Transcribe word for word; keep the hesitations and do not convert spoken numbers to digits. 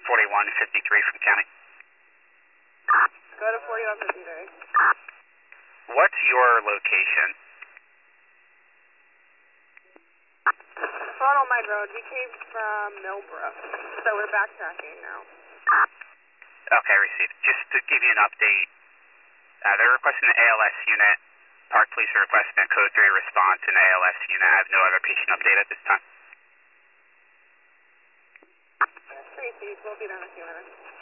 forty-one fifty-three from county. Go to forty-one fifty-three. What's your location? Ronald Mike Road. We came from Millbrook, so we're backtracking now. Okay, received. Just to give you an update, uh, they're requesting an A L S unit. Park Police are requesting a code three response in A L S unit. I have no other patient update at this time. Received. We'll be there in a few minutes.